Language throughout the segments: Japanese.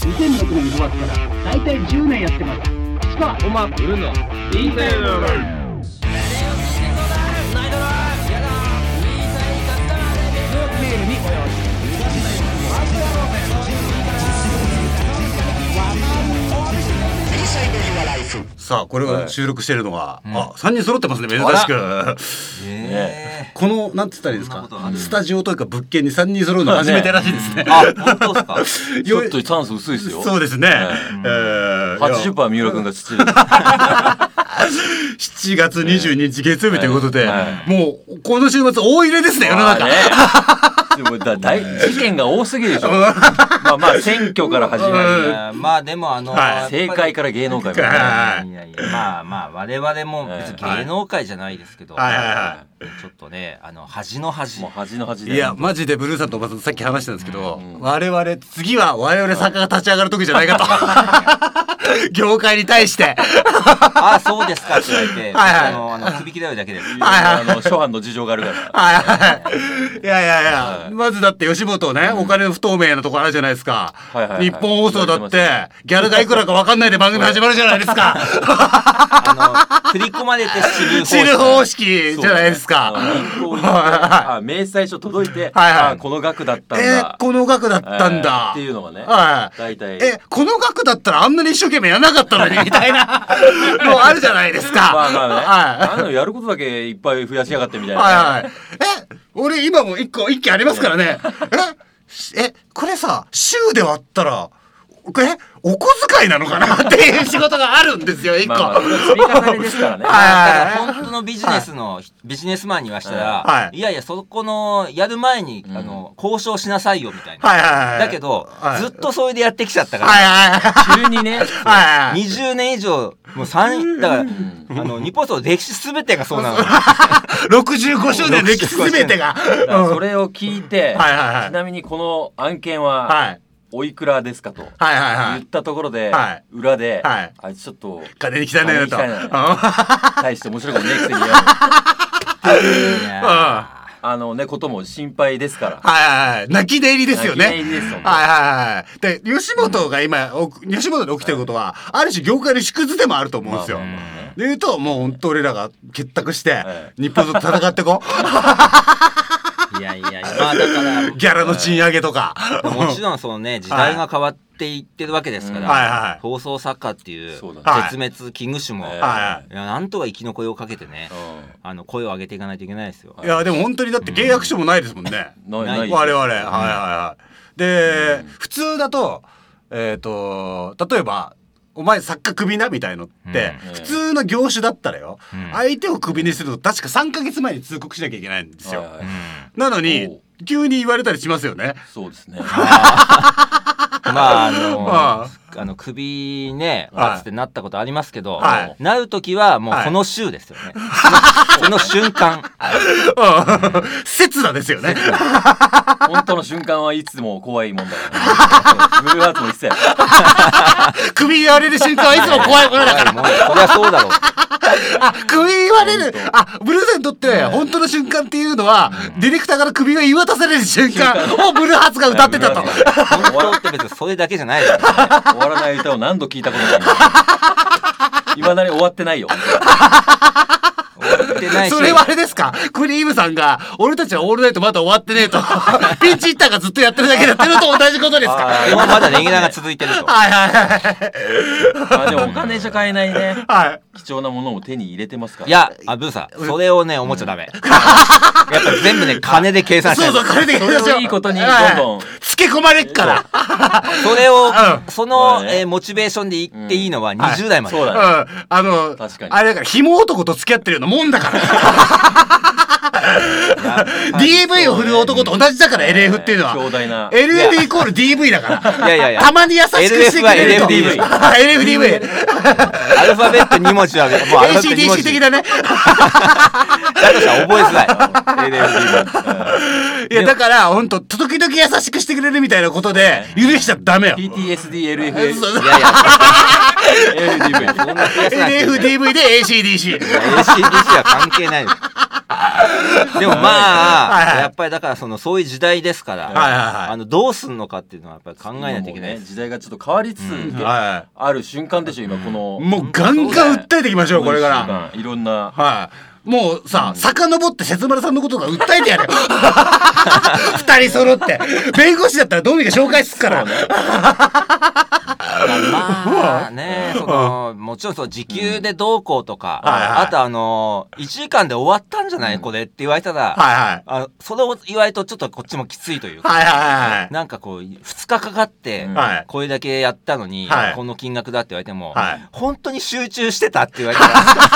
2006年5月から大体10年やってます。しかもまくるのインテリアさあこれを収録してるのは、3人揃ってますね、珍しく。このなんて言ったらいいですか、スタジオというか物件に3人揃うの初めてらしいですね。 あ、本当ですか。ちょっとチャンス薄いですよ。 そうですね。 80% 三浦君が父で 7月22日月曜日ということで、もうこの週末大入れですね、世の中。 でも事件が多すぎるでしょ。まあ選挙から始まり、まあでも政界から芸能界まで、まあ我々も別に芸能界じゃないですけど、ちょっとね恥の恥、もう恥の恥で。 いやマジでブルーさんとおばさんとさっき話したんですけど、我々次は我々作家が立ち上がる時じゃないかと業界に対してあ、そうですかって言われて、首切られるだけです。初版の事情があるから。 いやまずだって吉本ね、お金の不透明なところあるじゃないですか。日本放送だってギャルがいくらか分かんないで番組始まるじゃないですか。 振り込まれて知る方式じゃないですか。 明細書届いて、この額だったんだ、 この額だったんだっていうのがね、大体この額だったらあんなに一生懸命やらなかったのにみたいなのあるじゃないですか。 まあね、やることだけいっぱい増やしやがってみたいな。 俺今も一件ありますからね。これさ週で割ったらお小遣いなのかなっていう仕事があるんですよ、一個。 積み重ねですからね。だから本当のビジネスマンにはしたら、いやいやそこのやる前に交渉しなさいよみたいな。だけどずっとそれでやってきちゃったから急にね、20年以上もう3だから日本の歴史すべてがそうなの。 65周年の歴史すべてが。 それを聞いて、ちなみにこの案件はおいくらですかと言ったところで、裏であいつちょっと金に来たねと大して面白くねえくせにやことも心配ですから。 泣き寝入りですよね。で吉本が今吉本で起きてることはある種業界の縮図でもあると思うんですよ。でいうともう本当俺らが結託して日本と戦ってこう。 いやまあだからギャラの賃上げとかもちろんそのね時代が変わっていってるわけですから、放送作家っていう絶滅危惧種もなんとか生き残りをかけてね声を上げていかないといけないですよ。 いやでも本当にだって契約書もないですもんね、我々。で普通だと例えばお前作家クビなみたいのって普通の業種だったらよ、相手をクビにすると確か3ヶ月前に通告しなきゃいけないんですよ。なのに急に言われたりしますよね。 そうですね。まあクビねつってなったことありますけど、なる時はもうその週ですよね。その瞬間刹那ですよね。 本当の瞬間はいつも怖いもんだからブルーハーツも一切クビ言われる瞬間はいつも怖いものだから。 そりゃそうだろう。 クビ言われるブルーさんにとって本当の瞬間っていうのはディレクターからクビが言い渡される瞬間をブルーハーツが歌ってたと。 本当って別にそれだけじゃないですからね。終わらない歌を何度聞いたことないいまだに終わってないよ。 それはあれですか、クリームさんが俺たちはオールナイトまだ終わってねえとピンチヒッターがずっとやってるだけやってると同じことですか。 まだレギュラーが続いてると。でもお金じゃ買えないね、貴重なものを手に入れてますから。いやブーさんそれをね思っちゃダメ。やっぱ全部ね金で計算してる。 そう金で計算してる。 いいことにどんどんつけ込まれっから。 それをそのモチベーションで言っていいのは20代まで。そうだね。 確かにあれだから紐男と付き合ってるようなもんだから。DV を振る男と同じだから LF っていうのは。 強大な LF イコール DV だから。 いやたまに優しくしてくれると。 LF は LFDV。 アルファベット2文字はもう ACDC 的だね。 だとしたら覚えづらい。 いやだから本当時々優しくしてくれるみたいなことで許しちゃダメよ。 PTSD LF。 いや LFDV で ACDC。 ACDC は関係ないです。 でもまあやっぱりだからそういう時代ですから、どうすんのかっていうのはやっぱり考えないといけない。 時代がちょっと変わりつつある瞬間でしょ今この。 もうガンガン訴えていきましょうこれから。 いろんな。 もうさ、遡って節丸さんのことが訴えてやれよ二人揃って弁護士だったらどうにか紹介すっからまあね、もちろん時給でどうこうとか、あと1時間で終わったんじゃないこれって言われたら、それを言われるとちょっとこっちもきついというか、なんかこう2日かかってこれだけやったのにこの金額だって言われても、本当に集中してたって言われたら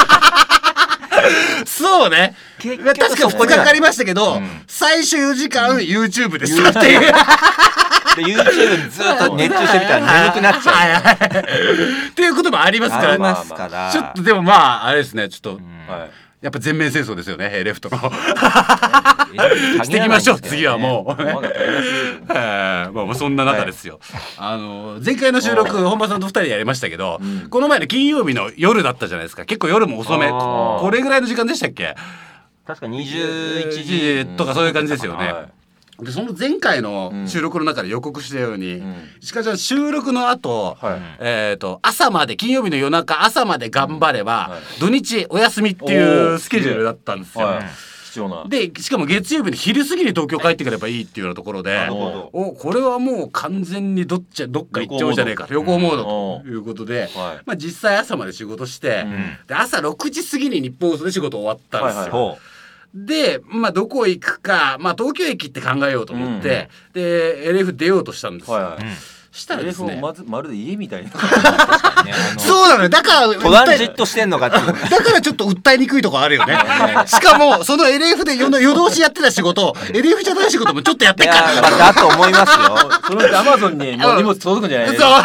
そうね、確か2日かかりましたけど、最終4時間 YouTube でしたっていうで YouTube にずっと熱中してみたら眠くなっちゃうっていうこともありますからちょっとでもまああれですね、ちょっとやっぱ全面戦争ですよね、レフトのしていきましょう次はもうまあそんな中ですよ。前回の収録本間さんと2人でやりましたけど、この前の金曜日の夜だったじゃないですか。結構夜も遅め、これぐらいの時間でしたっけ。 確か21時とかそういう感じですよね。でその前回の収録の中で予告したように、石川ちゃん収録の後、朝まで、金曜日の夜中朝まで頑張れば、土日お休みっていうスケジュールだったんですよ。でしかも月曜日の昼過ぎに東京帰ってくればいいっていうようなところで、これはもう完全にどっか行っちゃうんじゃねえか、旅行モードということで、実際朝まで仕事して、で朝6時過ぎに日本放送で仕事終わったんですよ。でどこ行くか、東京駅って考えようと思って、で LF 出ようとしたんですよ。したらですね、 まるで家みたいなそうなのよ。だからトランジットしてんのかっていうだからちょっと訴えにくいとこあるよねしかもその LF で夜通しやってた仕事LF じゃない仕事もちょっとやってっから。 だと思いますよ。 そのうち Amazon にもう荷物届くんじゃないですか。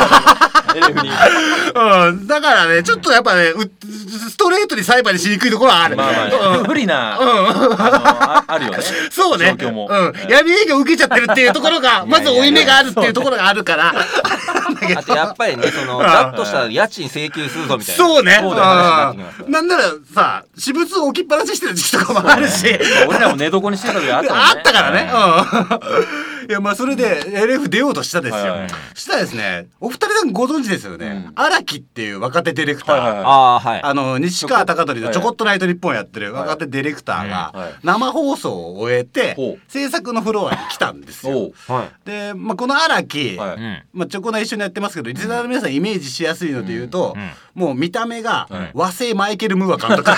だからねちょっとやっぱねストレートに裁判にしにくいところはある。 不利なあるよね。 そうね、闇営業受けちゃってるっていうところがまず負い目があるっていうところがあるからあとやっぱりねだとしたら家賃請求するぞみたいな。 そうね、なんならさ私物を置きっぱなししてる時期とかもあるし、 俺らも寝床にしてた時あったからね。いやそれで LF 出ようとしたですよ。したらですね、お二人さんご存知ですよね、荒木っていう若手ディレクター、西川貴教のちょこっとナイトニッポンやってる若手ディレクターが生放送を終えて制作のフロアに来たんですよ。でこの荒木、チョコナ一緒にやってますけど、リスナーの皆さんイメージしやすいので言うと、もう見た目が和製マイケル・ムーア監督。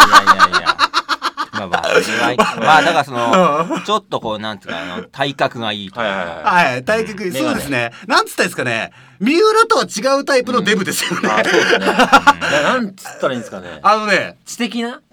だからちょっとこうなんつうか体格がいいとか、 体格いい、そうですね。なんつったんですかね、三浦とは違うタイプのデブですよね。 なんつったらいいんですかね。 知的デブ。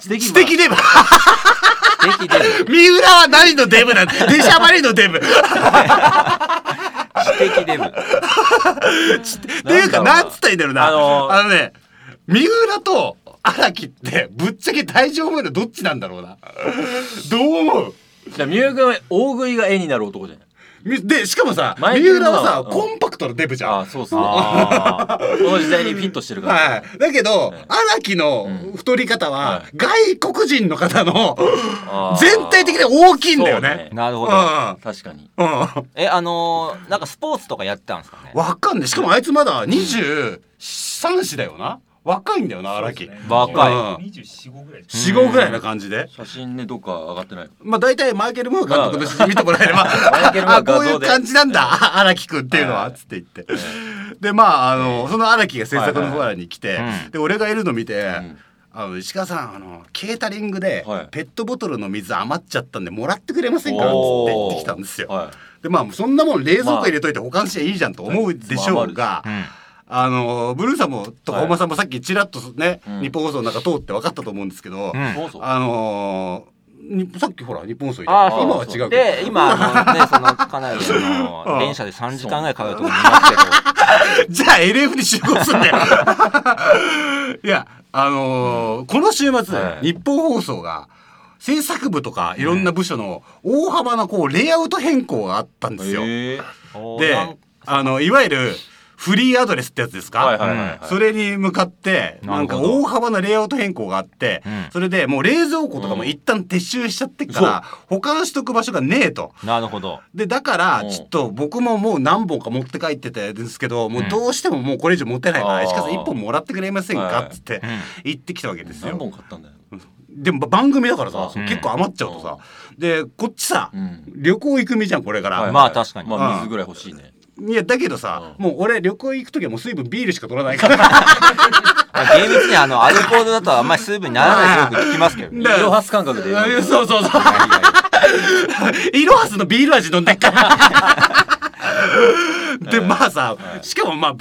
三浦は何のデブなんだ。出しゃばりのデブ。 知的デブ。 っていうかなんつったらいいんだろうな。三浦と荒木ってぶっちゃけ大丈夫のどっちなんだろうな。どう思う？ じゃあ三浦君は大食いが絵になる男じゃない。 でしかもさ三浦はさコンパクトなデブじゃん。 そうっすね。この時代にフィットしてるから。 だけど荒木の太り方は外国人の方の全体的に大きいんだよね。 なるほど。 確かに。 なんかスポーツとかやってたんですかね。 わかんない。しかもあいつまだ23歳だよな。若いんだよな荒木。 若い。 24、5ぐらい。4、5ぐらいな感じで。 写真ねどっか上がってない。 大体マイケル・ムーア監督の写真見てもらえればこういう感じなんだ荒木くんっていうのはつって言って。でその荒木が制作のフロアに来て、で俺がいるの見て。石川さんケータリングでペットボトルの水余っちゃったんでもらってくれませんかって言ってきたんですよ。でそんなもん冷蔵庫入れといて保管しちゃいいじゃんと思うでしょうが、ブルーさんもとか本間さんもさっきちらっとね日本放送の中通って分かったと思うんですけど、さっきほら日本放送今は違うけど、 で今かなり電車で3時間ぐらいかかると思いますけどじゃあ LF に集合すんだよいやこの週末日本放送が制作部とかいろんな部署の大幅なレイアウト変更があったんですよ。でいわゆるフリーアドレスってやつですか、それに向かってなんか大幅なレイアウト変更があって、それでもう冷蔵庫とかも一旦撤収しちゃってから保管しとく場所がねえと。 なるほど。 でだからちょっと僕ももう何本か持って帰ってたんですけど、もうどうしてももうこれ以上持てないから石川さん1本もらってくれませんかっつって言ってきたわけですよ。 何本買ったんだよ。 でも番組だからさ、結構余っちゃうとさ、でこっちさ、旅行行く身じゃんこれから。 まあ確かに。 まあ水ぐらい欲しいね。 いやだけどさ、もう俺旅行行く時はもう水分ビールしか取らないから厳密にアルコールだとあんまり水分にならないってよく聞きますけど、 イロハス感覚で。 そうイロハスのビール味飲んでっからでまあさ、しかもまあ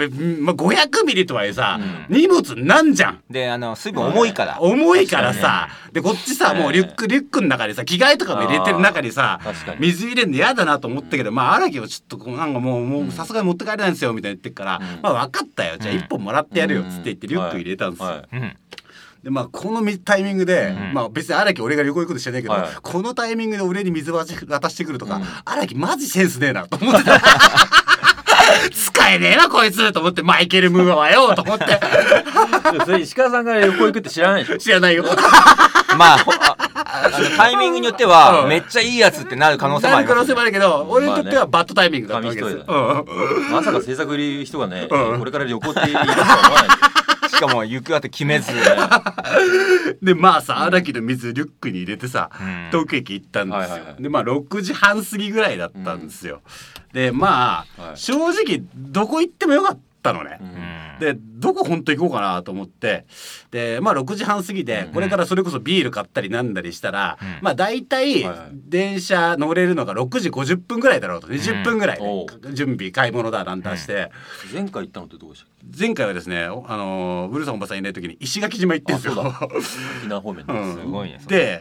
500ミリとはいえさ、荷物なんじゃん。 で水分重いからさ、でこっちさもうリュックの中でさ着替えとかも入れてる中にさ水入れるの嫌だなと思ったけど、まあ荒木はちょっとなんかもうさすがに持って帰れないんですよみたいに言ってっから、まあ分かったよじゃあ1本もらってやるよっつって言ってリュック入れたんですよ。でまあこのタイミングで、まあ別に荒木俺が旅行行くこと知らないけど、このタイミングで俺に水渡してくるとか、荒木マジセンスねえなと思ってた使えねえなこいつと思って、マイケル・ムーアはよと思ってそれ石川さんが旅行行くって知らないでしょ。 知らないよまあタイミングによってはめっちゃいいやつってなる可能性もあります、 可能性もあるけど、俺にとってはバッドタイミングだったわけです。 まさか制作いる人がね、これから旅行って言い出すとは思わないしかも行くあて決めずでまあさ荒木の水リュックに入れてさ、東京駅行ったんですよ。でまあ6時半過ぎぐらいだったんですよ。でまあ正直どこ行ってもよかったのね。でどこ本当行こうかなと思って、でまあ6時半過ぎでこれからそれこそビール買ったりなんだりしたら、まあ大体電車乗れるのが6時50分ぐらいだろうと、20分ぐらいで準備買い物だなんだして。 前回行ったのってどうでしたっけ？ 前回はですね、ブルーさんおばさんいない時に石垣島行ってんですよ。 沖縄方面すごいね。 で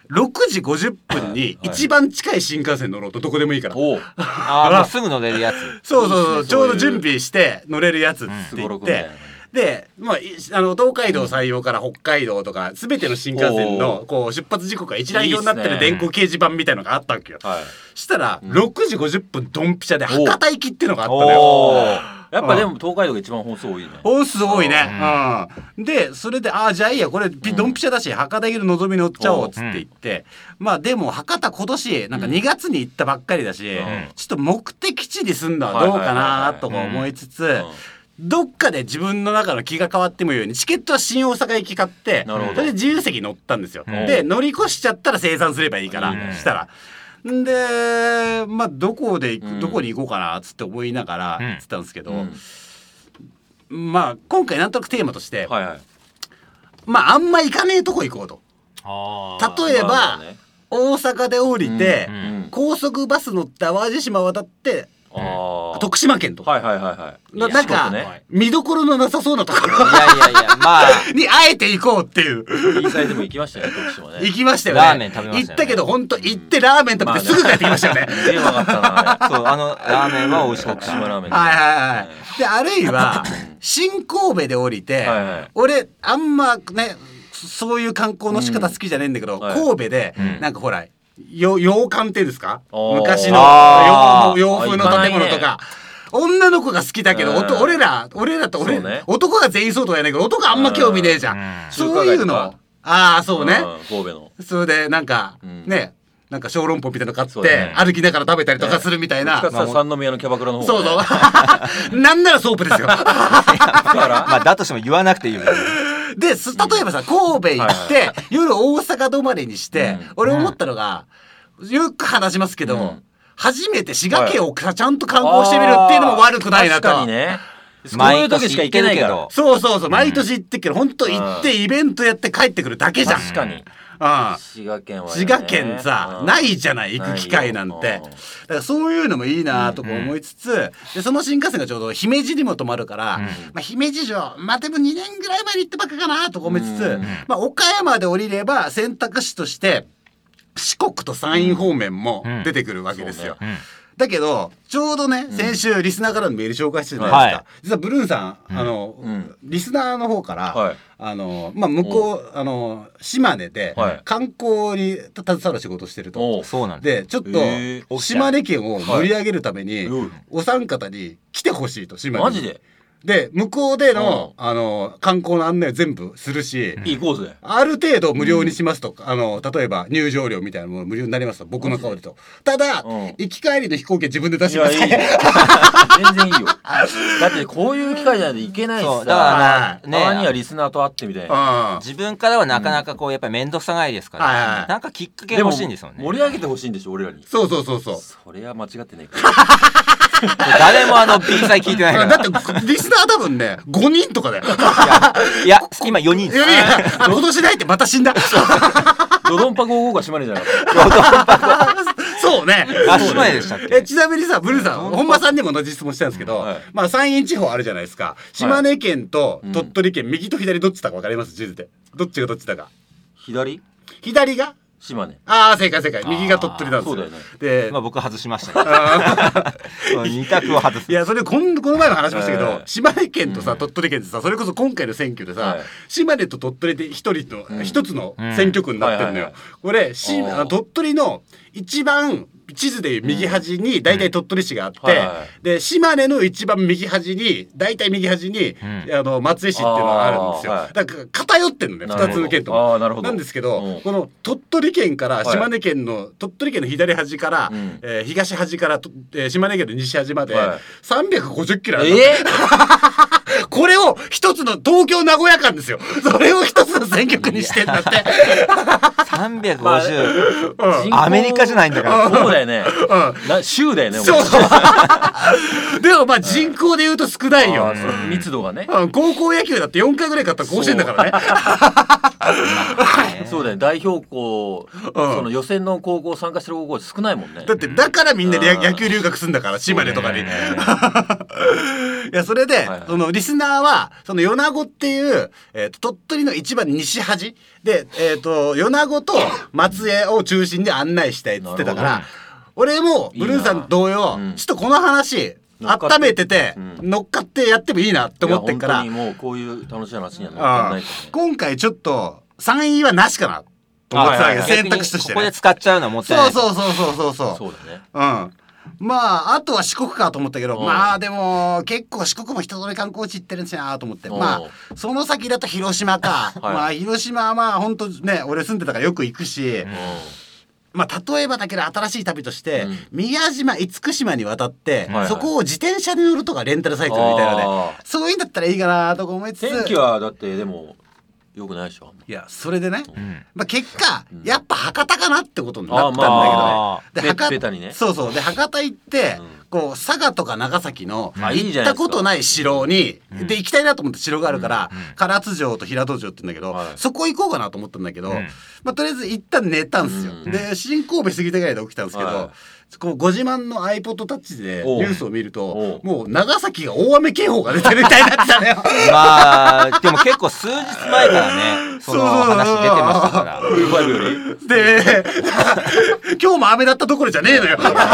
6時50分に一番近い新幹線乗ろうと、どこでもいいから。 もうすぐ乗れるやつ。 そうちょうど準備して乗れるやつって言って、でまあ東海道山陽から北海道とか全ての新幹線のこう出発時刻が一覧表になってる電光掲示板みたいのがあったわけよ。したら6時50分ドンピシャで博多行きっていうのがあったのよ。 やっぱでも東海道が一番本数多いね。 本数多いね。でそれでじゃあいいやこれドンピシャだし博多行きののぞみ乗っちゃおうっつって言って、まあでも博多今年なんか2月に行ったばっかりだし、ちょっと目的地に住んだらどうかなとか思いつつ、どっかで自分の中の気が変わってもいいようにチケットは新大阪行き買って、それで自由席乗ったんですよ。で乗り越しちゃったら清算すればいいからしたら。でまあどこに行こうかなっつって思いながらつったんですけど、まあ今回なんとなくテーマとして、まああんま行かねえとこ行こうと。例えば大阪で降りて高速バス乗って淡路島渡って徳島県とか、なんか見どころのなさそうなところまあにあえて行こうっていう。 インサイでも行きましたよね、徳島ね。 行きましたよね。 ラーメン食べましたよね。 行ったけど本当行ってラーメン食べてすぐ帰ってきましたよね。 分かったな。 そうラーメンは美味しかった。 徳島ラーメン。 であるいは新神戸で降りて、俺あんまねそういう観光の仕方好きじゃねえんだけど、神戸でなんかほら洋館っていうんですか、昔の洋風の建物とか。女の子が好きだけど、俺らと男が全員そうとは言わないけど男があんま興味ねえじゃん。そういうのそうね、 神戸のそれでなんかね、なんか小籠包みたいなの買って歩きながら食べたりとかするみたいな。 三宮のキャバクラの方。 そうなんならソープですよ。 まあだとしても言わなくていいよ。 で例えばさ神戸行って夜大阪泊まりにして俺思ったのが、よく話しますけど初めて滋賀県をちゃんと観光してみるっていうのも悪くないなと。 確かにね。そういう時しか行けないけど。 そう毎年行ってっけど本当行ってイベントやって帰ってくるだけじゃん。 確かに。滋賀県さないじゃない、行く機会なんて。だからそういうのもいいなとか思いつつ、でその新幹線がちょうど姫路にも止まるから、姫路城でも2年ぐらい前に行ったばっかかなとか思いつつ、岡山で降りれば選択肢として四国と山陰方面も出てくるわけですよ。 だけどちょうどね先週リスナーからのメール紹介してたじゃないですか、実はブルーンさんリスナーの方から向こう島根で観光に携わる仕事をしてると。でちょっと島根県を盛り上げるためにお三方に来てほしいと、島根に。 マジで？ で向こうでの観光の案内を全部するし、 行こうぜ。 ある程度無料にしますと、例えば入場料みたいなもの無料になりますと、僕の顔でと。ただ行き帰りの飛行機は自分で出してください。 全然いいよ。だってこういう機会じゃないといけないしさ。だからたまにはリスナーと会ってみたいな。 自分からはなかなかこうやっぱり面倒くさがいですから、なんかきっかけ欲しいんですよね。 盛り上げてほしいんでしょ俺らに。 そう。 それは間違ってない。 誰もB 祭聞いてないから。 だってリスナー多分ね5人とかだよ。 いや今4人です。 今年ないってまた死んだ。 ドドンパ55が島根じゃなかった。 そうね。 島根でしたっけ？ ちなみにさブルーさん本間さんにも同じ質問したんですけど、まあ山陰地方あるじゃないですか。島根県と鳥取県右と左どっちだか分かります？地図でどっちがどっちだか。 左が島根。 正解。右が鳥取なんですよ。 そうだよね。 で、 僕外しましたね。二択を外す。 いやそれこの前も話しましたけど、島根県とさ鳥取県ってさ、それこそ今回の選挙でさ、島根と鳥取で一つの選挙区になってるのよ。これ鳥取の一番地図でいう右端に大体鳥取市があって、で島根の一番右端に大体右端に松江市っていうのがあるんですよ。だから偏ってるのね2つの県とも。なんですけどこの鳥取県から島根県の鳥取県の左端から東端から島根県の西端まで350キロある。これを一つの東京名古屋間ですよ。それを一つの選挙区にしてんだって。 350、アメリカじゃないんだから。 そうだよね。州だよね。 そうでもまあ人口で言うと少ないよ。 密度がね。 高校野球だって4回ぐらい勝ったら甲子園だからね。そうだよ。代表校その予選の高校参加してる高校少ないもんね。 だからみんな野球留学するんだから、島根とかに。いやそれでそのリスナーはその米子っていう鳥取の一番西端で米子と松江を中心に案内したいっつってたから、俺もブルーさん同様ちょっとこの話温めてて乗っかってやってもいいなって思ってんから、 本当にもうこういう楽しい話には乗っかんないとね。 今回ちょっと山陰はなしかなと思ってたわけ、選択肢としてね。 ここで使っちゃうのはもったいない。 そうそうだね。 まああとは四国かと思ったけど、まあでも結構四国も一通り観光地行ってるんですよなと思って、まあその先だと広島か。まあ広島はまあ本当ね俺住んでたからよく行くし、まあ例えばだけど新しい旅として宮島厳島に渡ってそこを自転車で乗るとかレンタルサイクルみたいなので、そういうんだったらいいかなとか思いつつ、 天気はだってでもよくないでしょ。 いやそれでね、まあ結果やっぱ博多かなってことになったんだけどね。でベタにね。 そうで博多行ってこう佐賀とか長崎の行ったことない城にで行きたいなと思った城があるから唐津城と平戸城って言うんだけど、そこ行こうかなと思ったんだけど、まあとりあえず一旦寝たんですよ。で新神戸過ぎてぐらいで起きたんですけど、こうご自慢の iPod タッチでニュースを見るともう長崎が大雨警報が出てるみたいになってたのよ。 まあでも結構数日前からねその話出てましたから。 で今日も雨だったどころじゃねえのよ。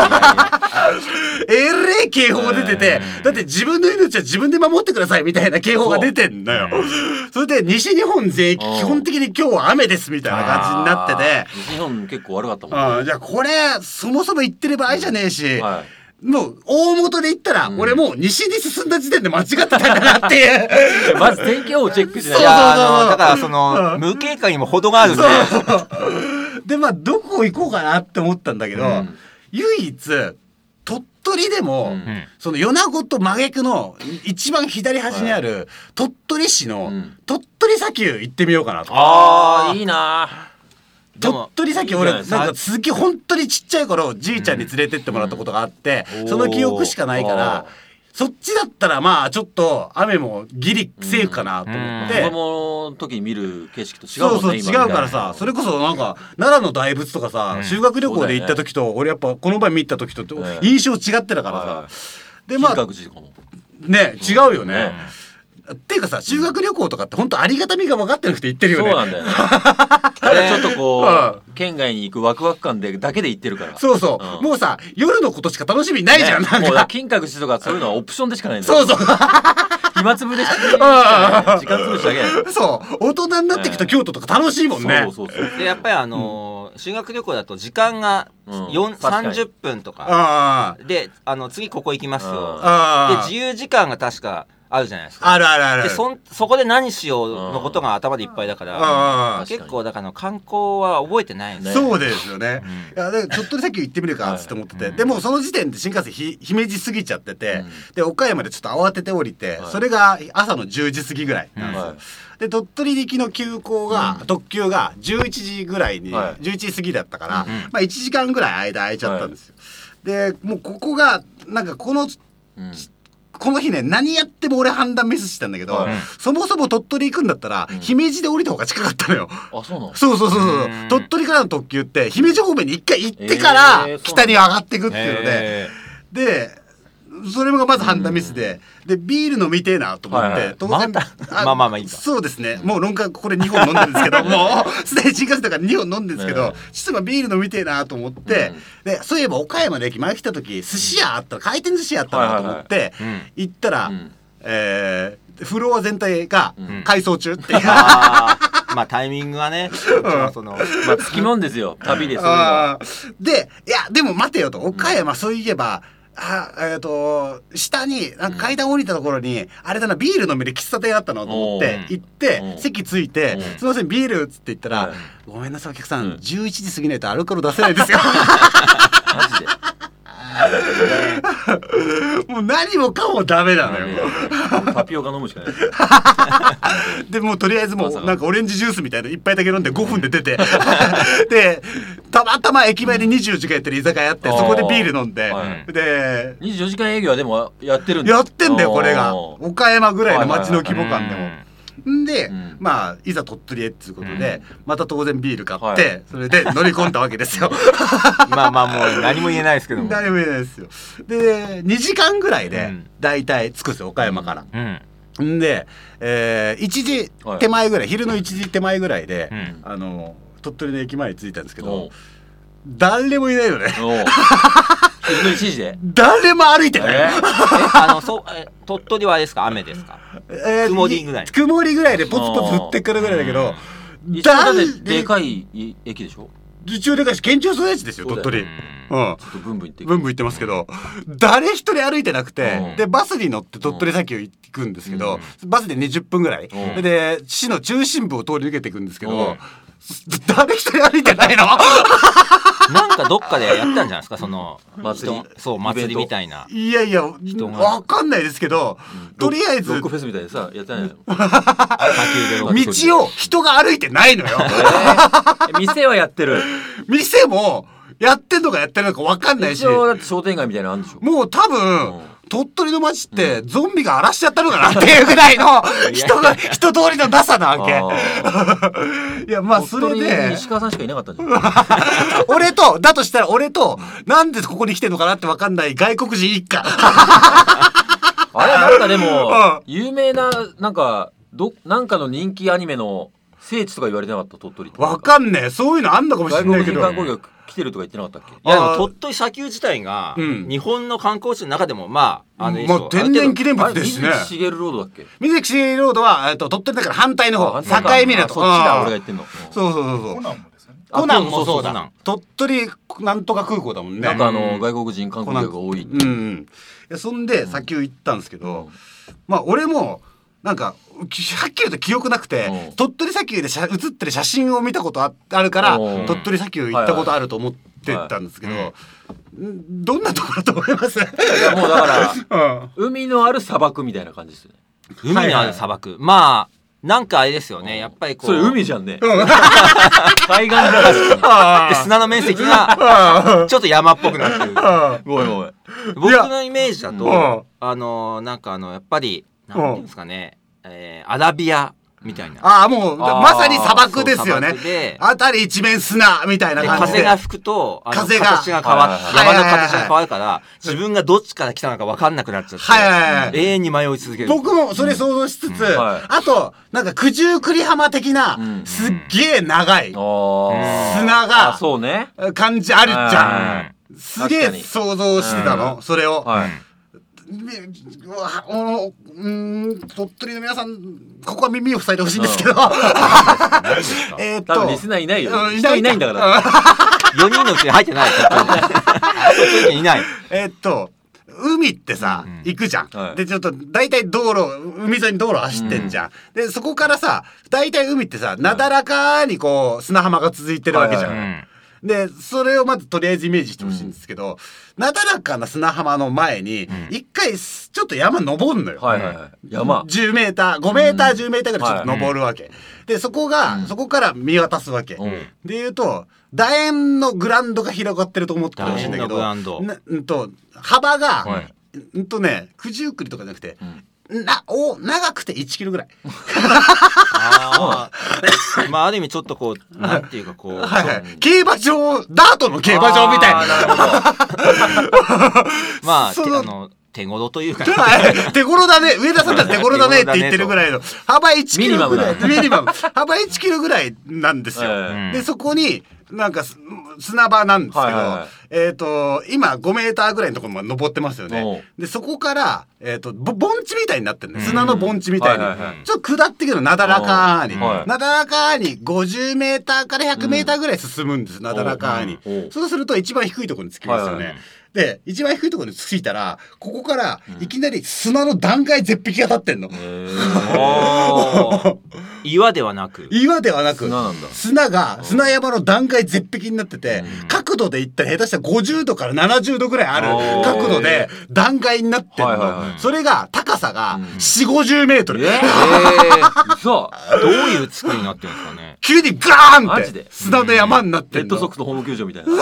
えれえ警報出てて、だって自分の命は自分で守ってくださいみたいな警報が出てんのよ。それで西日本全域基本的に今日は雨ですみたいな感じになってて、 西日本結構悪かったもん。 じゃあこれそもそも言ってる場合じゃねえし、もう大元で言ったら俺もう西に進んだ時点で間違ってたんだなっていう。 まず天気予報チェックしない。 だからその無警戒にも程があるんで。 でまあどこ行こうかなって思ったんだけど、唯一鳥取でもその米子と真逆の一番左端にある鳥取市の鳥取砂丘行ってみようかなと。 いいな。 鳥取砂丘俺なんかすげえ本当にちっちゃい頃じいちゃんに連れてってもらったことがあって、その記憶しかないからそっちだったらまあちょっと雨もギリセーフかなと思って。 子供の時見る景色と違うもんね。 違うからさ、それこそなんか奈良の大仏とかさ、修学旅行で行った時と俺やっぱこの前見た時と印象違ってたからさ。でまあね違うよね。 っていうかさ、修学旅行とかって本当ありがたみが分かってなくて行ってるよね。 そうなんだよね。あれちょっとこう、県外に行くワクワク感でだけで行ってるから。 そうそう、もうさ夜のことしか楽しみないじゃん。なんかもう金閣寺とかそういうのはオプションでしかないんだよ。そうそう暇つぶでしか時間つぶしだけない。 そう大人になってきた京都とか楽しいもんね。 でやっぱり修学旅行だと時間が30分とかで次ここ行きますよで自由時間が確かあるじゃないですか。 あるあるある。 でそこで何しようのことが頭でいっぱいだから結構だから観光は覚えてないね。 そうですよね。いやでちょっとさっき行ってみるかって思ってて、でもその時点で新幹線姫路過ぎちゃってて、で岡山でちょっと慌てて降りて、それが朝の10時過ぎぐらいなんですよ。で鳥取行きの急行が特急が11時ぐらいに11時過ぎだったから、まあ1時間ぐらい間空いちゃったんですよ。でもうここがなんかこの日ね何やっても俺判断ミスしたんだけど、そもそも鳥取行くんだったら姫路で降りた方が近かったのよ。 あ、そうなの？ そう鳥取からの特急って姫路方面に一回行ってから北に上がっていくっていうのでそれがまず判断ミスでビール飲みてえなと思って当然まあいいか。 そうですね、もうこれ2本飲んでるんですけどもうすでに新幹線だから2本飲んでるんですけど実はビール飲みてえなと思ってでそういえば岡山の駅前来た時寿司屋あったら回転寿司屋あったなと思って行ったらフロア全体が改装中っていうまあタイミングはねまあつきもんですよ旅でそういうのは。 でいやでも待てよと岡山そういえば下になんか階段降りたところにあれだなビール飲める喫茶店あったのと思って行って席ついて「すいませんビール」っつって言ったら「ごめんなさいお客さん11時過ぎないとアルコール出せないですよ」 マジでもう何もかもダメなのよ。 タピオカ飲むしかないでもうとりあえずもうなんかオレンジジュースみたいな一杯だけ飲んで5分で出てでたまたま駅前で24時間やってる居酒屋あってそこでビール飲んでで 24時間営業はでもやってるんだ。 やってんだよこれが岡山ぐらいの街の規模感でも。でまあいざ鳥取へっていうことでまた当然ビール買ってそれで乗り込んだわけですよ。 まあもう何も言えないですけども。 何も言えないですよ。で2時間ぐらいでだいたい着くんですよ岡山から。で1時手前ぐらい昼の1時手前ぐらいで鳥取の駅前に着いたんですけど誰もいないよね。 昼の1時で誰も歩いてない。 鳥取はあれですか雨ですか？曇りぐらい。 曇りぐらいでポツポツ降ってくるぐらいだけど。 だってでかい駅でしょ？ 一応でかいし県庁所在地ですよ鳥取。 ちょっとブンブン行ってますけど誰一人歩いてなくてでバスに乗って鳥取砂丘行くんですけどバスで20分ぐらいで市の中心部を通り抜けていくんですけど誰一人歩いてないの？ なんかどっかでやったんじゃないですかその祭りみたいな。 いやわかんないですけどとりあえずロックフェスみたいでさやってないの？ 道を人が歩いてないのよ。 店はやってる。 店もやってんのかやってないのかわかんないし一応だって商店街みたいなのあるんでしょ？ もう多分鳥取の街ってゾンビが荒らしちゃったのかなっていうぐらいの人通りのダサなわけ。いやまあそれで石川さんしかいなかったじゃん。 だとしたら俺となんでここに来てんのかなって分かんない外国人一家。 あれなんかでも有名ななんかの人気アニメの聖地とか言われてなかった鳥取って。 分かんねえそういうのあんのかもしれないけど外国人観光客来てるとか言ってなかったっけ？ いやでも鳥取砂丘自体が日本の観光地の中でもまあ天然記念物ですしね。 水木しげるロードだっけ？ 水木しげるロードは鳥取だから反対の方境港。 そっちだ俺が言ってんの。 そうコナンもそうだ。鳥取なんとか空港だもんね。 なんか外国人観光客が多い。 そんで砂丘行ったんですけどまあ俺もなんかはっきり言うと記憶なくて鳥取砂丘で写ってる写真を見たことあるから鳥取砂丘行ったことあると思ってたんですけどどんなところだと思います？いやもうだから海のある砂漠みたいな感じですよね。 海のある砂漠まあなんかあれですよねやっぱりこうそれ海じゃんね。海岸じゃん。 で砂の面積がちょっと山っぽくなってる。 ごめん僕のイメージだとなんかやっぱりなんていうんですかねアラビアみたいな。 ああ、もうまさに砂漠ですよね。あたり一面砂みたいな感じで。 風が吹くと形が変わって、山の形が変わるから自分がどっちから来たのか分かんなくなっちゃって、永遠に迷い続ける。 僕もそれ想像しつつ、あとなんか九十九里浜的なすっげえ長い砂が感じあるじゃん。すげえ想像してたの、それを。鳥取の皆さん、ここは耳を塞いでほしいんですけど、 多分リスナーいないよ。いないんだから。 4人のうちに入ってない。いない。 海ってさ、行くじゃん。で、ちょっと大体海沿いに道路走ってんじゃん。で、そこからさ、大体海ってさ、なだらかにこう砂浜が続いてるわけじゃん。で、それをまずとりあえずイメージしてほしいんですけど、なだらかな砂浜の前に、一回ちょっと山登んのよ。 山。 10メーター、5メーター、10メーターぐらいちょっと登るわけ。で、そこから見渡すわけ。で言うと、楕円のグラウンドが広がってると思ってほしいんだけど、幅が、九十九里とかじゃなくて、長くて1キロぐらい。 まあある意味ちょっとこうなんていうかこう競馬場、ダートの競馬場みたいな。 まあ手頃というか、 手頃だね、上田さんだって手頃だねって言ってるぐらいの幅1キロぐらい、ミニマム幅1キロぐらいなんですよ。でそこになんか砂場なんですけど、今5メーターぐらいのところまで登ってますよね。でそこから盆地みたいになってるね、砂の盆地みたいにちょっと下ってくる、なだらかに50メーターから100メーターぐらい進むんです、なだらかに。そうすると一番低いところに着きますよね。で一番低いところに着いたら、ここからいきなり砂の断崖絶壁が立ってんの。 岩ではなく砂山の断崖絶壁になってて、角度で言ったら下手したら50度から70度ぐらいある角度で断崖になってんの。それが高さが4、50メートル。 どういう作りになってるんですかね。 急にガーンって砂の山になってんの。 レッドソックスのホーム球場みたいな。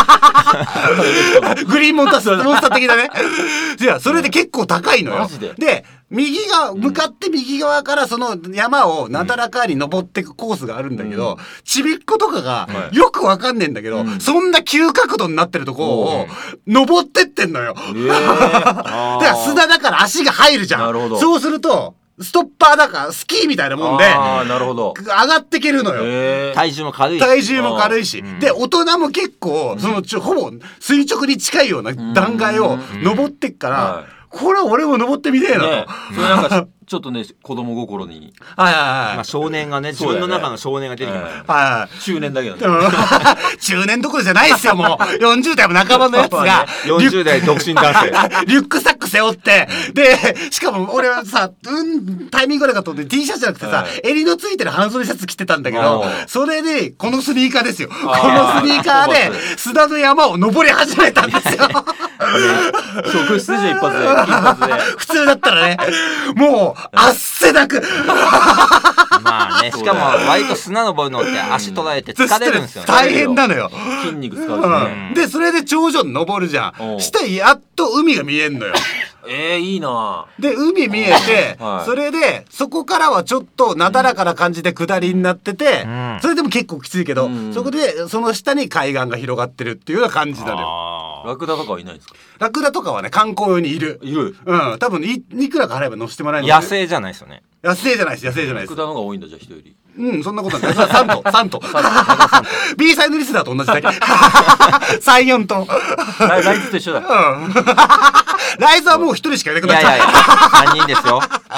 グリーンモンスター的なね。いや、それで結構高いのよ。で、向かって右側からその山をなだらかに登っていくコースがあるんだけど、ちびっことかがよくわかんねえんだけど、そんな急角度になってるとこを登ってってんのよ。だから砂だから足が入るじゃん。そうすると、ストッパーだからスキーみたいなもんで上がってけるのよ。 体重も軽いし、で大人も結構ほぼ垂直に近いような断崖を登ってっから、これは俺も登ってみてえなと。 それなんかちょっとね、子供心に。 少年がね、自分の中の少年が出てきます。中年だけどね。 中年どころじゃないっすよ、もう。40代も半ばのやつが。 40代独身男性。 リュックサック背負って、で、しかも俺はさ、タイミング悪かったので T シャツじゃなくてさ、襟のついてる半袖シャツ着てたんだけど、それで、このスニーカーですよ。このスニーカーで、砂の山を登り始めたんですよ。 職質じゃ一発で。 普通だったらね、もう汗だく。 まあね、しかも割と砂登るのって足取られて疲れるんですよね。 大変なのよ。 筋肉使うしね。 でそれで頂上に登るじゃん。してやっと海が見えんのよ。 いいな。 で海見えて、それでそこからはちょっとなだらかな感じで下りになってて、それでも結構きついけど、そこでその下に海岸が広がってるっていうような感じなのよ。 ラクダとかはいないんですか？ ラクダとかはね、観光用にいる。多分いくらか払えば乗せてもらえる。 野生じゃないですよね。 野生じゃないです。 ラクダの方が多いんだ、じゃあ人より。 そんなことない。3頭。B サイドリスナーと同じだけ。3、4頭。 ライズと一緒だ。 ライズはもう1人しかいなくなっちゃう。 3人ですよ。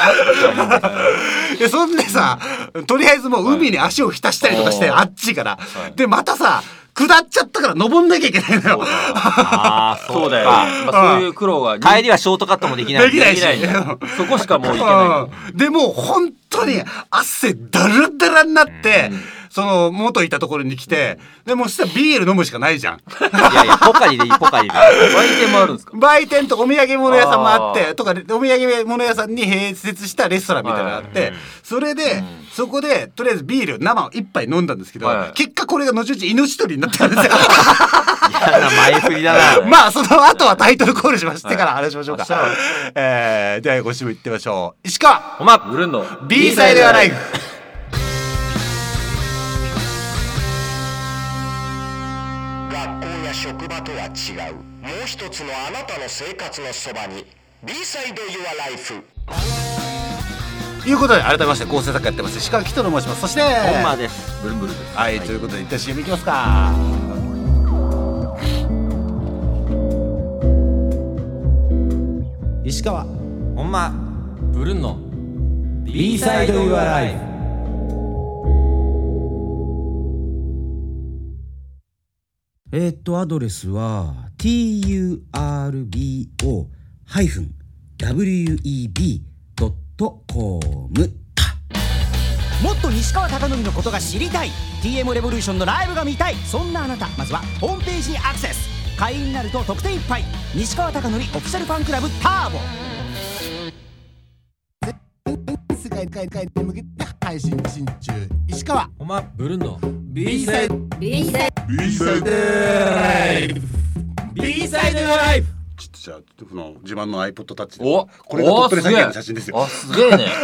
でそんでさ、とりあえずもう海に足を浸したりとかして、あっちから。でまたさ、下っちゃったから登んなきゃいけないのよ。 そうだよ。そういう苦労が。 帰りはショートカットもできない。 できないし。 そこしかもう行けない。 でもう本当に汗だらだらになって、その元いたところに来て、でもうしたらビール飲むしかないじゃん。 いやポカリでいい、ポカリで。 売店もあるんですか？ 売店とお土産物屋さんもあって、とかお土産物屋さんに併設したレストランみたいなのがあって、それでそこでとりあえずビール生を1杯飲んだんですけど、結果これが後々命取りになったんですよ。 嫌な前振りだな。 まあその後はタイトルコールしましてから話しましょうか。ではご指名いってみましょう。石川ブルンの B サイドアライフ。 とは違う、もう一つのあなたの生活のそばに B-Side Your Life。 ということで改めまして構成作家やってます石川紀人と申します。そして本間です。 ブルンブルンです。 はい、ということで一旦 CM いきますか。 石川本間ブルンの B-Side Your Life。アドレスは turbo-web.com。もっと西川貴教のことが知りたい、 TM レボリューションのライブが見たい、そんなあなた、まずはホームページにアクセス。会員になると特典いっぱい。西川貴教オフィシャルファンクラブターボ。世界に向けて配信中、石川本間ブルンの B-Side ライフ。ちょっとじゃあこの自慢の iPod タッチで、 お、 これが鳥取砂丘の写真ですよ。 あ、すげえね。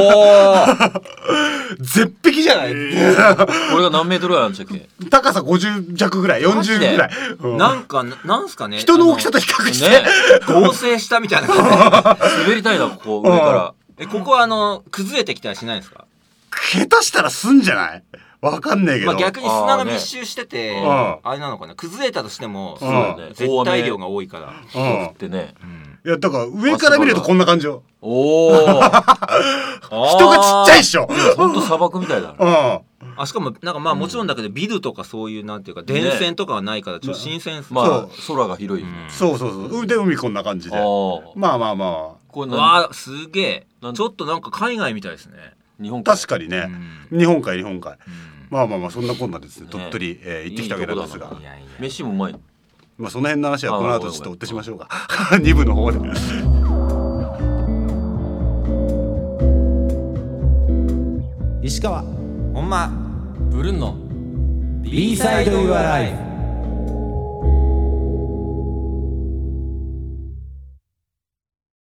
絶壁じゃない。 これが何メートルぐらいなんでしたっけ？ 高さ50弱ぐらい、40ぐらい、 なんすかね、 人の大きさと比較して、 ね、合成したみたいな感じ。滑りたいな、ここ上から。 ここは崩れてきたりしないんですか？ 下手したらすんじゃない？わかんねえけど、 逆に砂が密集してて あれなのかな、崩れたとしても絶対量が多いからってね。 いやだから上から見るとこんな感じよ。 おお。人がちっちゃいっしょ。 ほんと砂漠みたいだ。 しかもなんかまあもちろんだけどビルとかそういうなんていうか電線とかはないからちょっと新鮮。 まあ空が広い。 そうで海こんな感じで。まあわあすげえ。ちょっとなんか海外みたいですね。 日本海。 確かにね。日本海。まあそんなこんなですね。鳥取行ってきたわけなんですが。 飯もうまい。 まあその辺の話はこの後ちょっと追ってしましょうか。2部の方で。 石川本間ブルンの B-Side Your Life。